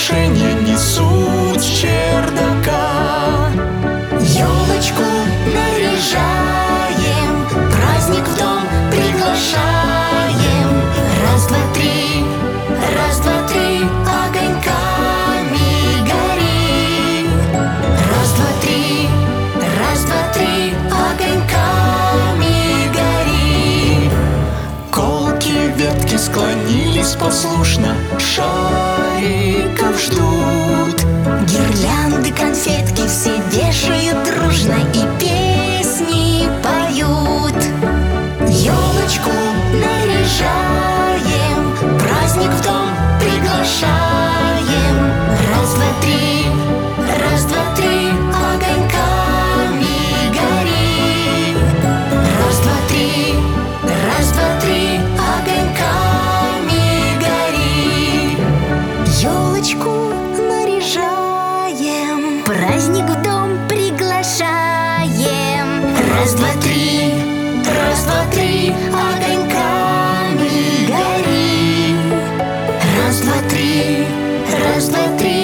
украшения несут с чердака. Ёлочку наряжаем, праздник в дом приглашаем. Раз, два, три, раз, два, три, огоньками гори. Раз, два, три, раз, два, три, огоньками гори. Колки, ветки склонились послушно, шариков ждут. Гирлянды, конфетки все вешают дружно и песни поют. Ёлочку наряжаем, праздник в дом приглашаем. Раз, два, три, раз, два, три, огоньками гори. Раз, два, три, раз, два, три, огоньками гори. Ёлочку наряжаем, праздник в дом приглашаем. Раз, два, три, раз, два, три, огоньками гори. Раз, два, три, раз, два, три,